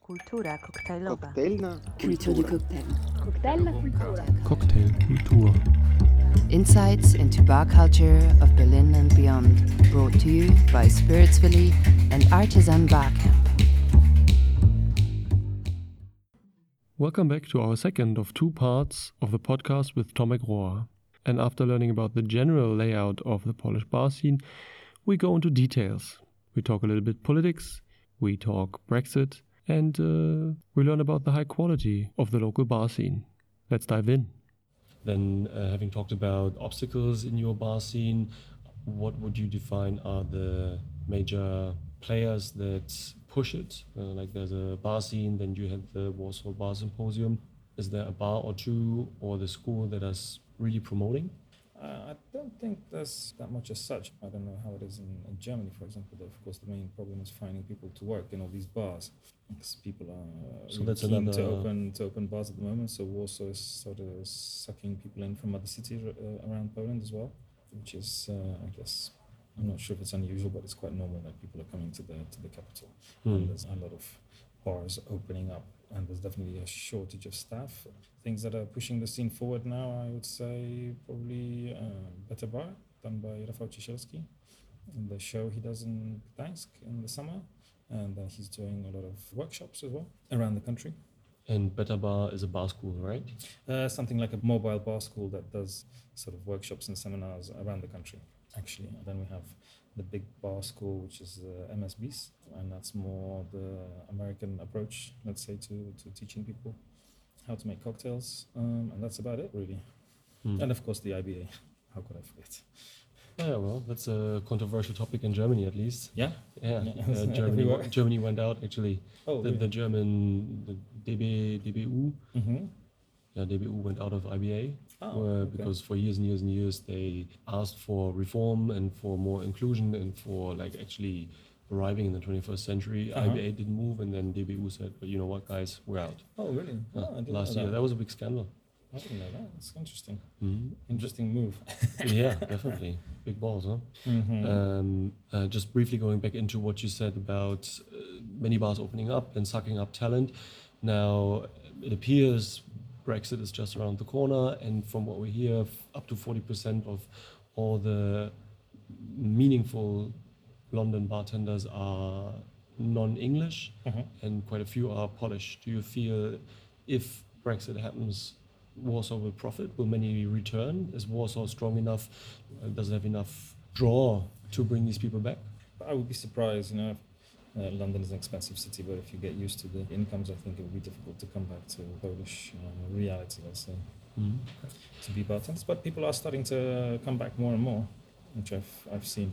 Kultura koktajlowa. Koktajlna Culture de kultura. cocktail. Koktajlna kultura. Cocktailkultur. Insights into bar culture of Berlin and beyond, brought to you by Spiritsville and Artisan Barcamp. Welcome back to our second of two parts of the podcast with Tomek Rohr. And after learning about the general layout of the Polish bar scene, we go into details. We talk a little bit politics, we talk Brexit, and we learn about the high quality of the local bar scene. Let's dive in. Then, having talked about obstacles in your bar scene, what would you define are the major players that push it? Like there's a bar scene, then you have the Warsaw Bar Symposium. Is there a bar or two or the school that is really promoting? I don't think there's that much as such. I don't know how it is in Germany, for example. Of course, the main problem is finding people to work in all these bars, because people are So that's keen another- to open bars at the moment. So Warsaw is sort of sucking people in from other cities around Poland as well, which is, I guess, I'm not sure if it's unusual, but it's quite normal that people are coming to the capital. And there's a lot of bars opening up, and there's definitely a shortage of staff. Things that are pushing the scene forward now, I would say probably Better Bar, done by Rafał Ciesielski, and the show he does in Gdańsk in the summer, and then he's doing a lot of workshops as well around the country. And Better Bar is a bar school, right? Something like a mobile bar school that does sort of workshops and seminars around the country, actually. And then we have the big bar school, which is MSB's, and that's more the American approach, let's say, to teaching people how to make cocktails, and that's about it, really. And of course, the IBA. How could I forget? Yeah, well, that's a controversial topic in Germany, at least. Yeah? Yeah, Yeah. Germany. Germany went out actually. Oh, The really? German, the DBU. Mm-hmm. Yeah, DBU went out of IBA Okay. because for years and years and years they asked for reform and for more inclusion and for like actually arriving in the 21st century. IBA didn't move, and then DBU said, "But you know what, guys, we're out." Oh, really? I didn't Last know year, that was a big scandal. I didn't know that. It's interesting. Mhm. Interesting move. Yeah, definitely. Big balls, huh? Just briefly going back into what you said about many bars opening up and sucking up talent. Now, it appears Brexit is just around the corner, and from what we hear, up to 40% of all the meaningful London bartenders are non-English, and quite a few are Polish. Do you feel if Brexit happens, Warsaw will profit? Will many return? Is Warsaw strong enough? Does it have enough draw to bring these people back? I would be surprised, London is an expensive city, but if you get used to the incomes, I think it would be difficult to come back to Polish reality, let's say, to be bartenders. But people are starting to come back more and more, which I've seen.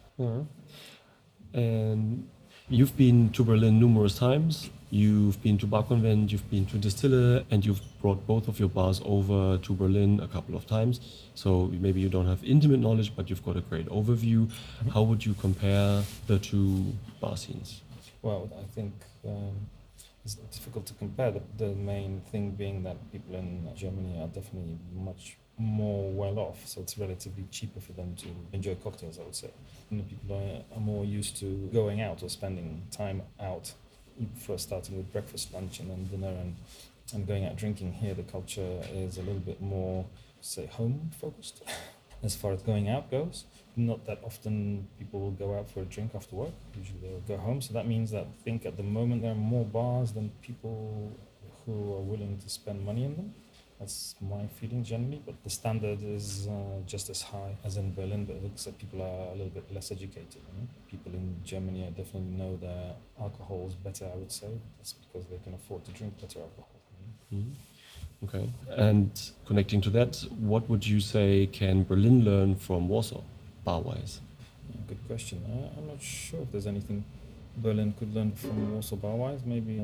And you've been to Berlin numerous times. You've been to Bar Convent, you've been to Distille, and you've brought both of your bars over to Berlin a couple of times. So maybe you don't have intimate knowledge, but you've got a great overview. How would you compare the two bar scenes? Well, I think it's difficult to compare. The main thing being that people in Germany are definitely much more well off, so it's relatively cheaper for them to enjoy cocktails, I would say. People are more used to going out or spending time out, first starting with breakfast, lunch, and then dinner, and going out drinking. Here the culture is a little bit more, say, home focused as far as going out goes. Not that often people will go out for a drink after work. Usually they'll go home. So that means that I think at the moment there are more bars than people who are willing to spend money in them. That's my feeling generally, but the standard is just as high as in Berlin, but it looks like people are a little bit less educated. People in Germany definitely know their alcohols better, I would say. That's because they can afford to drink better alcohol. Okay. And connecting to that, what would you say can Berlin learn from Warsaw, bar-wise? Good question. I'm not sure if there's anything Berlin could learn from Warsaw bar-wise. Maybe.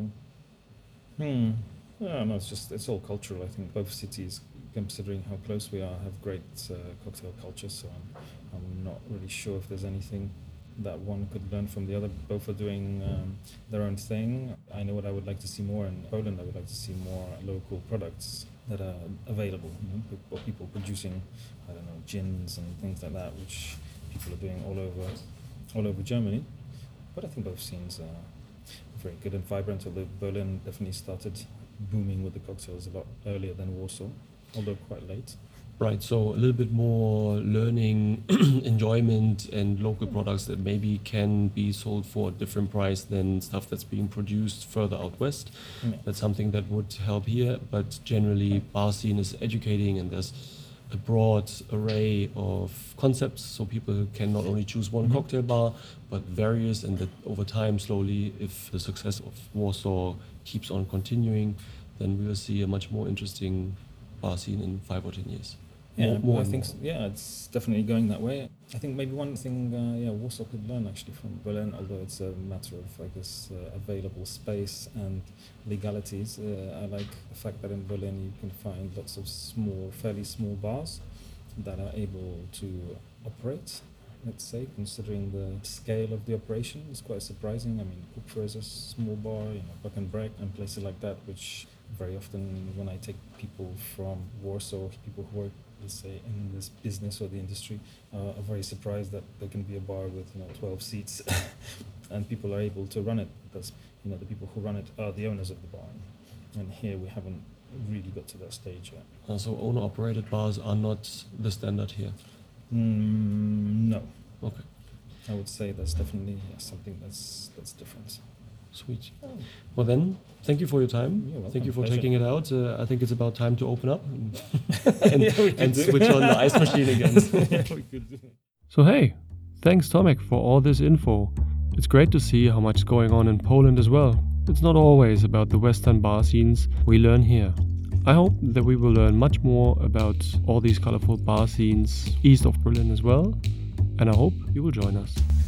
No, it's all cultural. I think both cities, considering how close we are, have great cocktail culture. So I'm not really sure if there's anything that one could learn from the other. Both are doing their own thing. I know what I would like to see more in Poland. I would like to see more local products that are available. People producing, I don't know, gins and things like that, which people are doing all over Germany. But I think both scenes very good and vibrant, although Berlin definitely started booming with the cocktails a lot earlier than Warsaw, although quite late. Right, so a little bit more learning, enjoyment, and local products that maybe can be sold for a different price than stuff that's being produced further out west. Yeah. That's something that would help here, but generally bar scene is educating, and there's a broad array of concepts, so people can not only choose one cocktail bar, but various, and that over time, slowly, if the success of Warsaw keeps on continuing, then we will see a much more interesting bar scene in 5 or 10 years. Yeah, More I and think more. it's definitely going that way. I think maybe one thing, Warsaw could learn actually from Berlin, although it's a matter of, I guess, available space and legalities. I like the fact that in Berlin you can find lots of fairly small bars that are able to operate. Let's say, considering the scale of the operation, it's quite surprising. I mean, Kupfer is a small bar, Buck and Breck and places like that, which very often when I take people from Warsaw, people who work, let's say, in this business or the industry, are very surprised that there can be a bar with 12 seats and people are able to run it because the people who run it are the owners of the bar. And here we haven't really got to that stage yet. So owner-operated bars are not the standard here? No. Okay, I would say that's definitely something that's different. sweet. Well then, thank you for your time. You're welcome. Thank you for Pleasure. taking it out. I think it's about time to open up and, Yeah, we can and do. switch on the ice machine again. We could do. So hey, thanks Tomek for all this info. It's great to see how much is going on in Poland as well. It's not always about the Western bar scenes we learn here. I hope that we will learn much more about all these colorful bar scenes east of Berlin as well, and I hope you will join us.